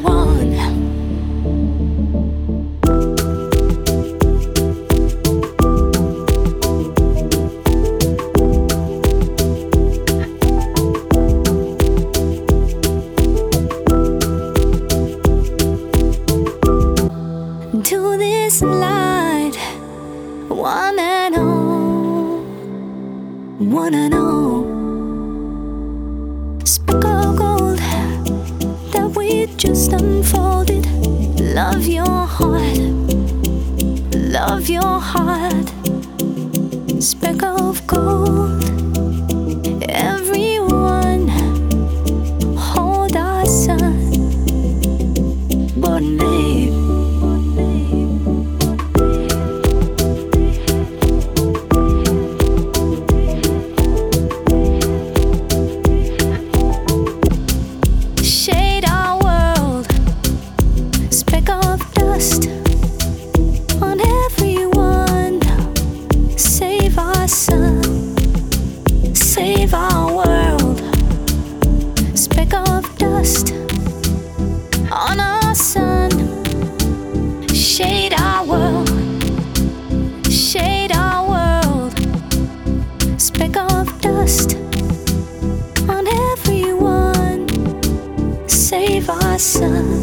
everyone. To this light, wanna know, speck of gold that we just unfolded. Love your heart, speck of gold. Everyone, hold our sun, but babe, shade our world, speck of dust on everyone. Save our sun, save our world, speck of dust on our sun. Shade our world, shade our world, speck of dust on everyone. Save our sun.